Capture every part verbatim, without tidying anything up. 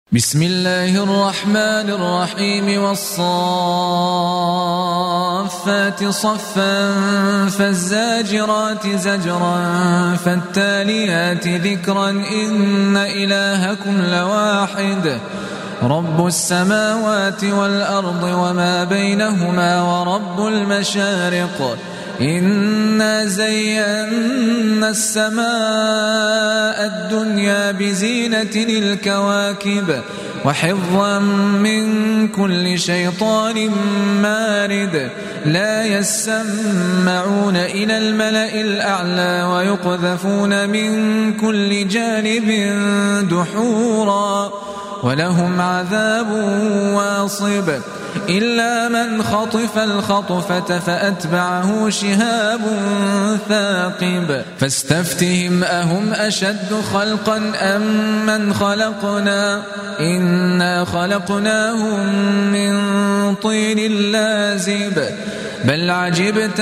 بسم الله الرحمن الرحيم والصافات صفا فالزاجرات زجرا فالتاليات ذكرا إن إلهكم لواحد رب السماوات والأرض وما بينهما ورب المشارق إنا زينا السماء الدنيا بزينة الكواكب وحفظا من كل شيطان مارد لا يسمعون إلى الملأ الأعلى ويقذفون من كل جانب دحورا ولهم عذاب واصب إلا من خطف الخطفة فأتبعه شهاب ثاقب فاستفتهم أهم أشد خلقا أم من خلقنا إنا خلقناهم من طين لازب بل عجبت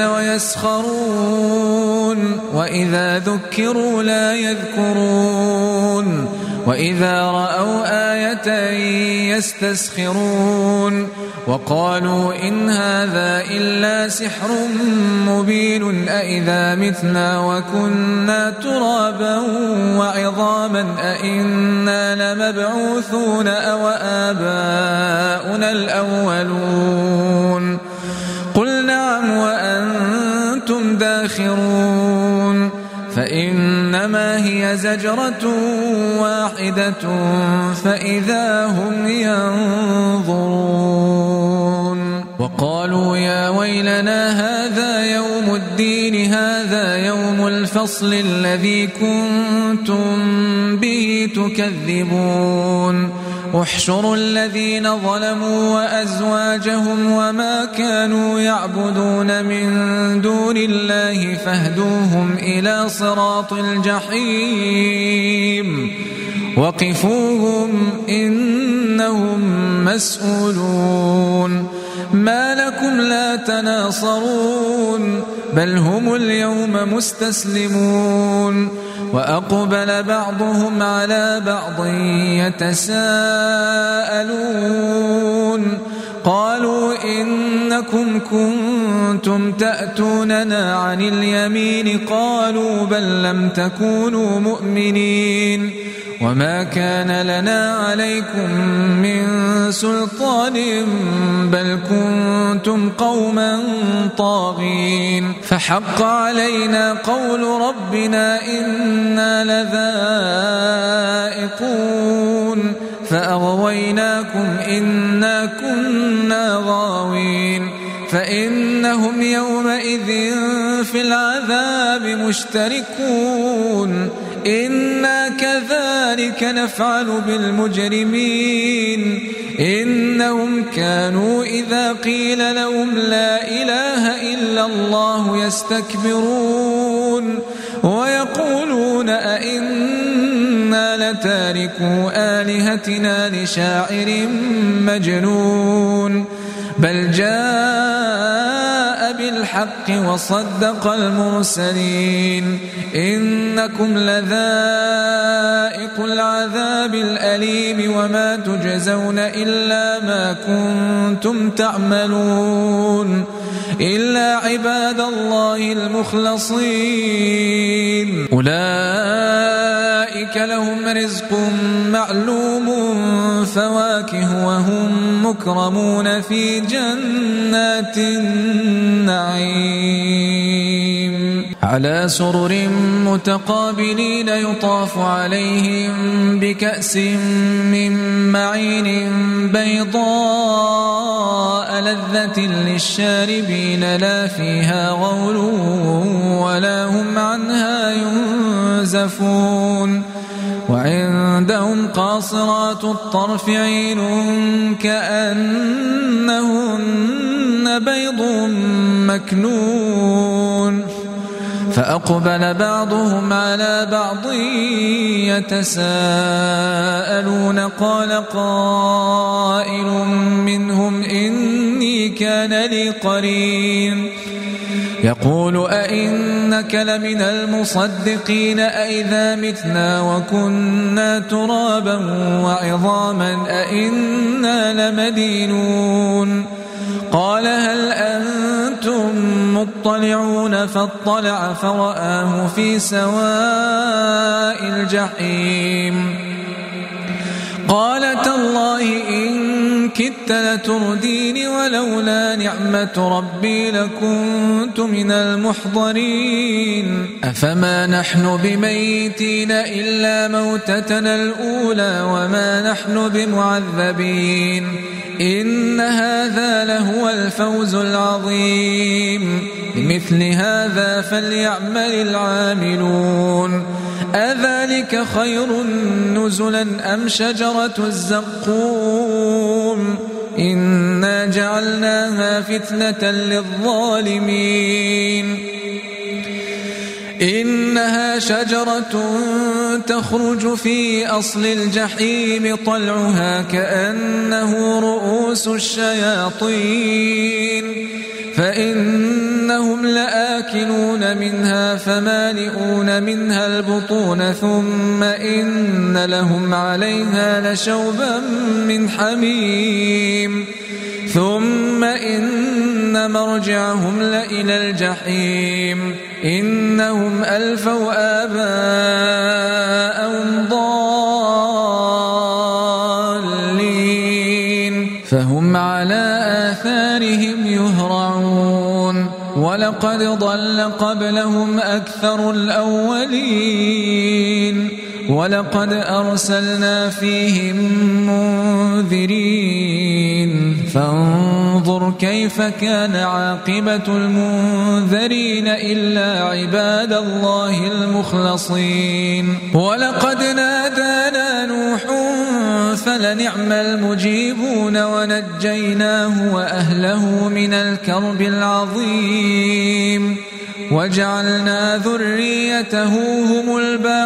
ويسخرون وإذا ذكروا لا يذكرون وإذا رأوا آية يستسخرون وقالوا إن هذا إلا سحر مبين أإذا متنا وكنا ترابا وعظاما أإنا لمبعوثون أو آباؤنا الأولون قل نعم وأنتم داخرون فإنما هي زجرة واحدة فإذا هم ينظرون وقالوا يا ويلنا هذا يوم الدين هذا يوم الفصل الذي كنتم به تكذبون احشروا الذين ظلموا وأزواجهم وما كانوا يعبدون من دون الله فاهدوهم إلى صراط الجحيم وقفوهم إنهم مسؤولون ما لكم لا تناصرون بل هم اليوم مستسلمون وأقبل بعضهم على بعض يتساءلون قالوا إنكم كنتم تأتوننا عن اليمين قالوا بل لم تكونوا مؤمنين وما كان لنا عليكم من سلطان بل كنتم قوما طاغين فحق علينا قول ربنا إنا لذائقون فأغويناكم إنا كنا غاوين فإنهم يومئذ في العذاب مشتركون إنا كذلك نفعل بالمجرمين إنهم كانوا إذا قيل لهم لا إله إلا الله يستكبرون ويقولون أئنا لتاركو آلهتنا لشاعر مجنون بل جاء بالحق وصدق المرسلين إنكم لذائق العذاب الأليم وما تجزون إلا ما كنتم تعملون إلا عباد الله المخلصين أولئك لهم رزق معلوم فواكه وهم مكرمون في جنات النعيم على سرر متقابلين يطاف عليهم بكأس من معين بيضاء لذة للشاربين لا فيها غول ولا هم عنها ينزفون وعندهم قاصرات الطرف عين كأنهن بيض مكنون فأقبل بعضهم على بعض يتساءلون قال قائل منهم إني كان لي قرين يقول أئنك لمن المصدقين أئذا متنا وكنا ترابا وعظاما أئنا لمدينون قال هل أنتم مطلعون فاطلع فرآه في سواء الجحيم قال تالله إن كدت لتردين ولولا نعمة ربي لكنت من المحضرين أفما نحن بميتين إلا موتتنا الأولى وما نحن بمعذبين إن هذا لهو الفوز العظيم بمثل هذا فليعمل العاملون أذلك خير نزلا أم شجرة الزقوم إنا جعلناها فتنة للظالمين إنها شجرة تخرج في أصل الجحيم طلعها كأنه رؤوس الشياطين فإنهم لآكلون منها فمالئون منها البطون ثم إن لهم عليها لشوبا من حميم ثم إن مرجعهم لإلى الجحيم إنهم ألفوا آباءهم ضالين فهم على آثارهم يهرعون ولقد ضل قبلهم أكثر الأولين ولقد أرسلنا فيهم منذرين فانظر كيف كان عاقبة المنذرين إلا عباد الله المخلصين ولقد نادانا نوح فلنعم المجيبون ونجيناه وأهله من الكرب العظيم وجعلنا ذريته هم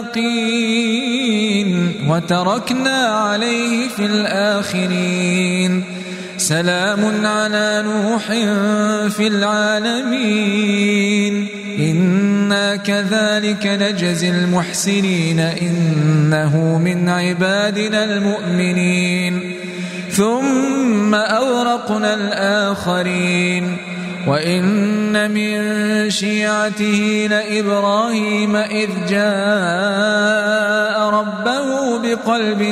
الباقين وتركنا عليه في الآخرين سلام على نوح في العالمين إنا كذلك نجزي المحسنين إنه من عبادنا المؤمنين ثم أورقنا الآخرين وإن من شيعته لإبراهيم إذ جاء ربه بقلب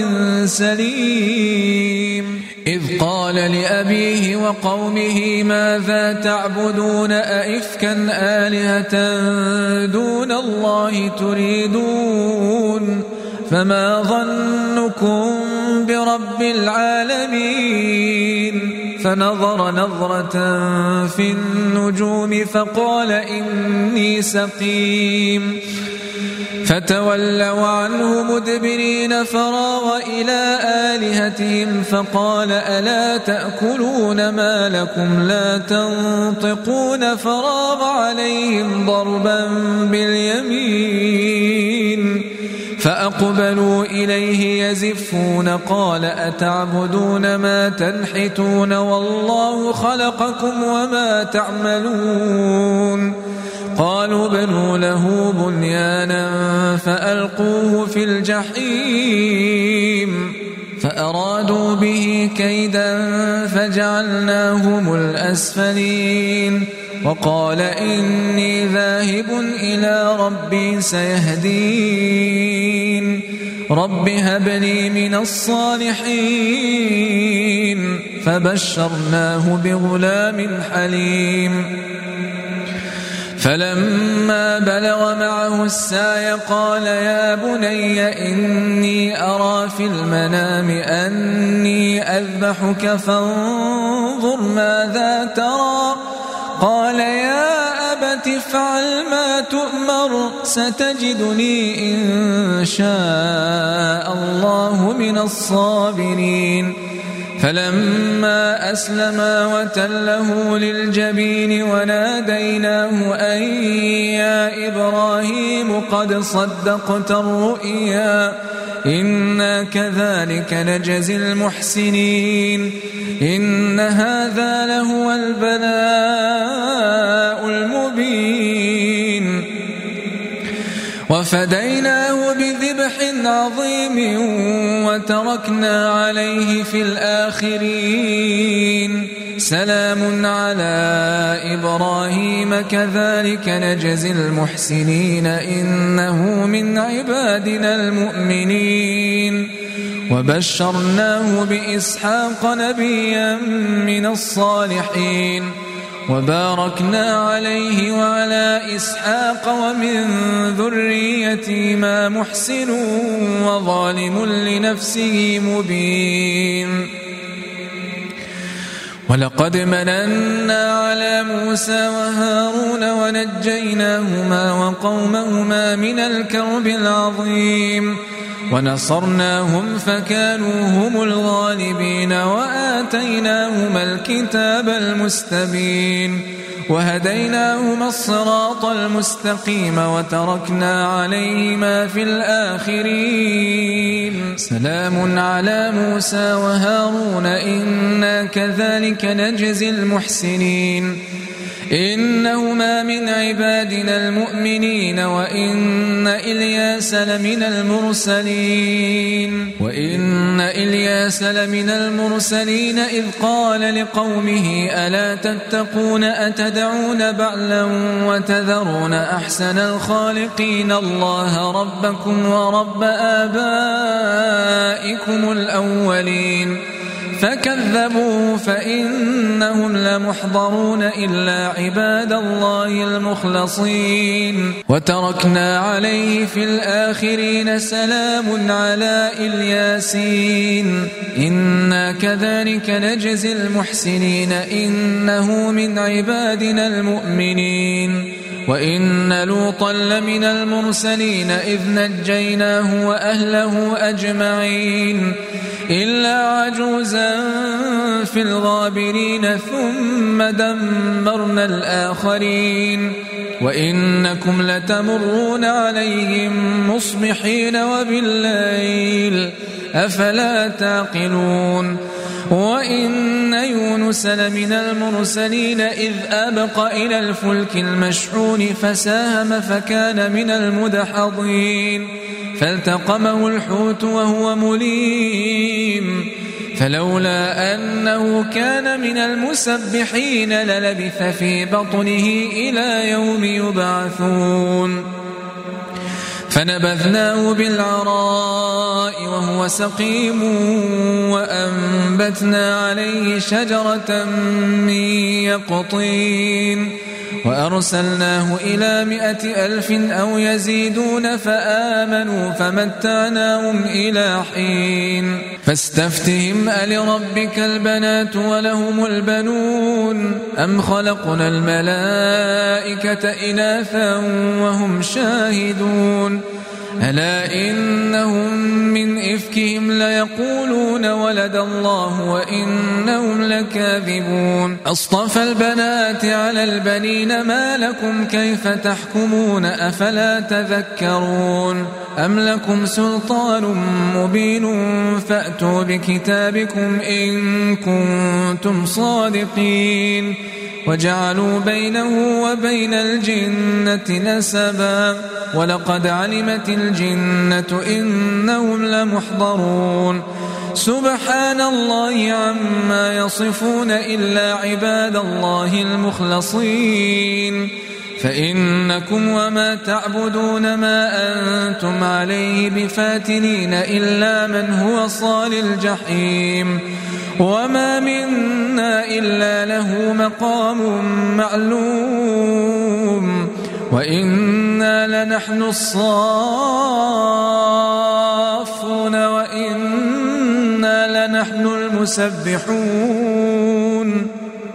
سليم إذ قال لأبيه وقومه ماذا تعبدون أئفكا آلهة دون الله تريدون فما ظنكم برب العالمين فنظر نظرة في النجوم فقال إني سقيم فتولوا عنه مدبرين فراغ إلى آلهتهم فقال ألا تأكلون ما لكم لا تنطقون فراغ عليهم ضربا باليمين فأقبلوا إليه يزفون قال أتعبدون ما تنحتون والله خلقكم وما تعملون قالوا بنوا له بنيانا فألقوه في الجحيم فأرادوا به كيدا فجعلناهم الأسفلين وقال إني ذاهب إلى ربي سيهدين رب هب لي من الصالحين فبشرناه بغلام حليم فلما بلغ معه السعي قال يا بني إني أرى في المنام أني أذبحك فانظر ماذا ترى قال يا أبت افعل ما تؤمر ستجدني إن شاء الله من الصابرين فلما أسلما وتله للجبين وناديناه أن يا إبراهيم قد صدقت الرؤيا إنا كذلك نجزي المحسنين إن هذا لهو البلاء المبين وفديناه بذبح عظيم وتركنا عليه في الآخرين سلام على إبراهيم كذلك نجزي المحسنين إنه من عبادنا المؤمنين وبشرناه بإسحاق نبيا من الصالحين وباركنا عليه وعلى إسحاق ومن ذريتهما محسن وظالم لنفسه مبين ولقد مننا على موسى وهارون ونجيناهما وقومهما من الكرب العظيم ونصرناهم فكانوا هم الغالبين وآتيناهما الكتاب المستبين وهديناهما الصراط المستقيم وتركنا عليهما في الآخرين سلام على موسى وهارون إنا كذلك نجزي المحسنين إنهما من عبادنا المؤمنين وإن إلياس لمن المرسلين وإن إلياس لمن المرسلين إذ قال لقومه ألا تتقون أتدعون بعلا وتذرون أحسن الخالقين الله ربكم ورب آبائكم الأولين فكذبوه فإنهم لمحضرون إلا عباد الله المخلصين وتركنا عليه في الآخرين سلام على الياسين إنا كذلك نجزي المحسنين إنه من عبادنا المؤمنين وإن لوطا لمن المرسلين إذ نجيناه وأهله أجمعين إلا عجوزا في الغابرين ثم دمرنا الآخرين وإنكم لتمرون عليهم مصبحين وبالليل أفلا تعقلون وإن يونس لمن المرسلين إذ أبق إلى الفلك المشحون فساهم فكان من المدحضين فالتقمه الحوت وهو مليم فلولا أنه كان من المسبحين للبث في بطنه إلى يوم يبعثون فنبذناه بالعراء وهو سقيم وأنبتنا عليه شجرة من يقطين وأرسلناه إلى مائة ألف أو يزيدون فآمنوا فمتعناهم إلى حين فاستفتهم ألربك البنات ولهم البنون أم خلقنا الملائكة إناثا وهم شاهدون ألا إنهم من إفكهم ليقولون ولد الله وإنهم لكاذبون أصطفى البنات على البنين ما لكم كيف تحكمون أفلا تذكرون أم لكم سلطان مبين فأتوا بكتابكم إن كنتم صادقين وجعلوا بينه وبين الجنة نسبا ولقد علمت الجنة إنهم لمحضرون سبحان الله عما يصفون إلا عباد الله المخلصين فإنكم وما تعبدون ما أنتم عليه بفاتنين إلا من هو صال الجحيم وما منا إلا له مقام معلوم وإنا لنحن الصافون وإنا لنحن المسبحون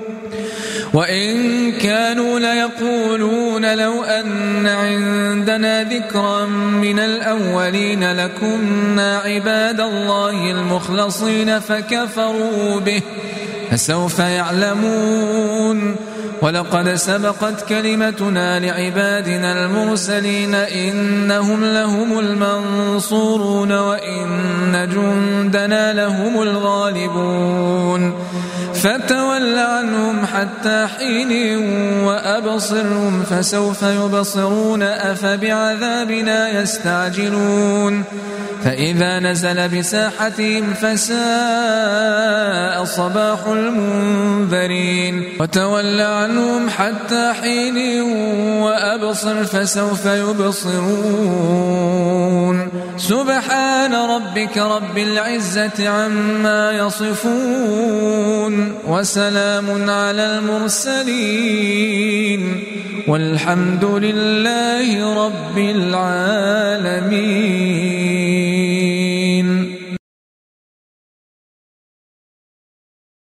وإن كانوا ليقولون لو أن عندنا ذكرا من الأولين لكنا عباد الله المخلصين فكفروا به فسوف يعلمون ولقد سبقت كلمتنا لعبادنا المرسلين إنهم لهم المنصورون وإن جندنا لهم الغالبون فتول عنهم حتى حين وأبصرهم فسوف يبصرون أفبعذابنا يستعجلون فإذا نزل بساحتهم فساء صباح المنذرين وتول عنهم حتى حين وأبصر فسوف يبصرون سبحان ربك رب العزة عما يصفون وسلام على المرسلين والحمد لله رب العالمين.